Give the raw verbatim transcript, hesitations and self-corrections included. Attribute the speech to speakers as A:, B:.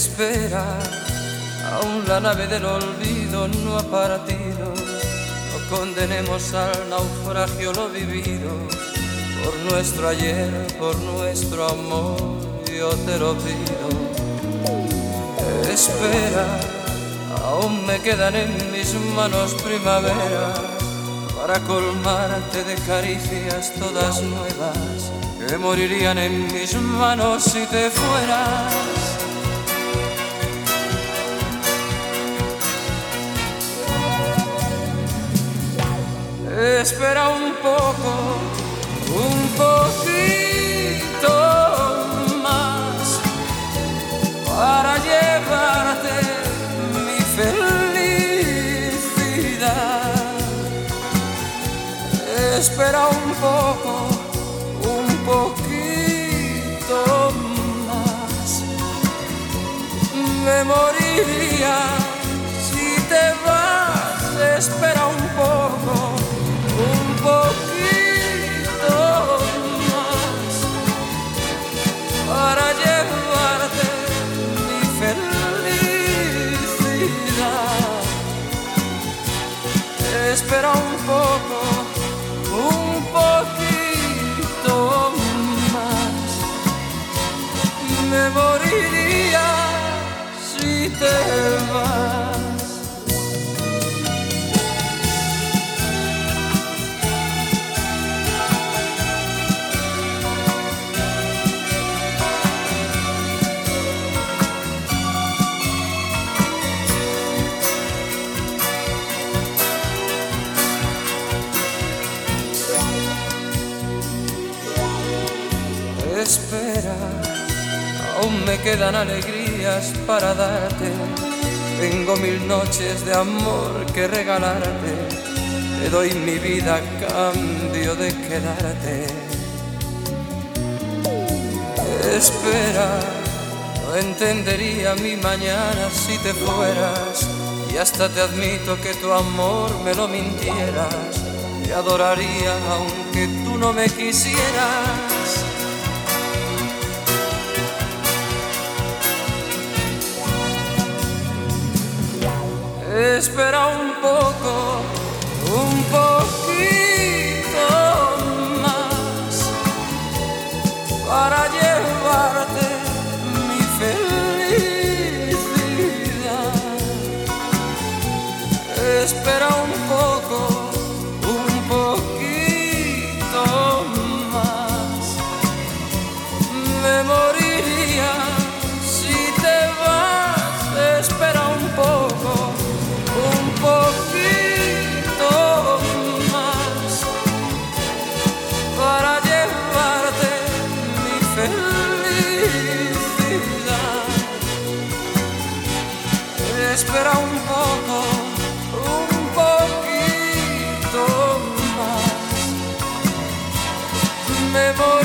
A: Espera, aún la nave del olvido no ha partido. No condenemos al naufragio lo vivido. Por nuestro ayer, por nuestro amor, yo te lo pido. Espera, aún me quedan en mis manos primavera para colmarte de caricias todas nuevas que morirían en mis manos si te fueras. Espera un poco, un poquito más para llevarte mi felicidad. Espera un poco, un poquito más. Me moriría si te vas. Espera un poco, un poquito más para llevarte mi felicidad. Espera un poco, un poquito más. Me moriría si te vas. Espera, aún me quedan alegrías para darte. Tengo mil noches de amor que regalarte. Te doy mi vida a cambio de quedarte. Espera, no entendería mi mañana si te fueras. Y hasta te admito que tu amor me lo mintieras. Te adoraría aunque tú no me quisieras. Espera un poco, un poquito más para llevarte mi felicidad. Espera un poco, un poquito más. Me moriría si te vas. Espera un poco, un poquito más para llevarte mi felicidad. Espera un poco, un poquito más. Me voy